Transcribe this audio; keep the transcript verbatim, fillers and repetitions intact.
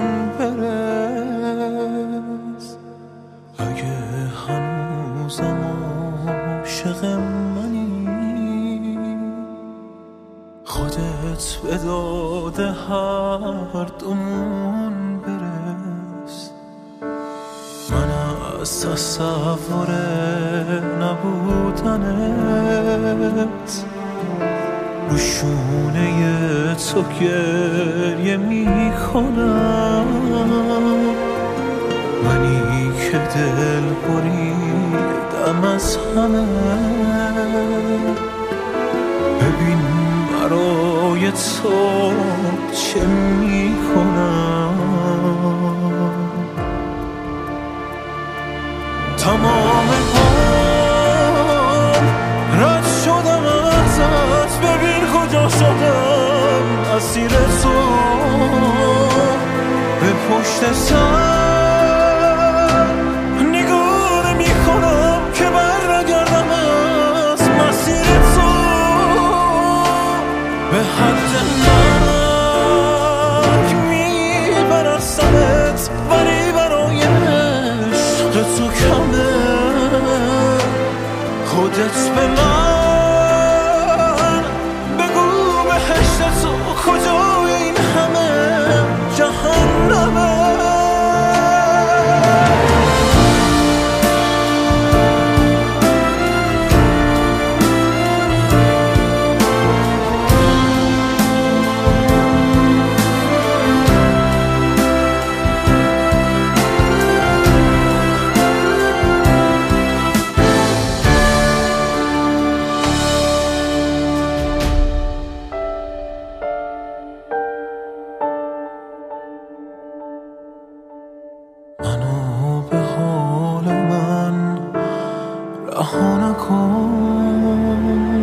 برس. اگه هنوزم عاشق منی، خودت به داد هر دومون برس. من از تصور نبودنت رو شونه تو گریه میکنم. منی که دل بریدم از همه، ببین برای تو چه میکنم. تمام پام رد شدم ازت، ببین کجا شدم اسیر تو. به پشت سر نگاه میکنم که بر نگردم از مسیر تو. به حد مرگ میبرستمت، ولی برای عشق تو کمه. خودت به من بگو بهشت تو کجای این همه جهنمه. منو به حال من رها نکن،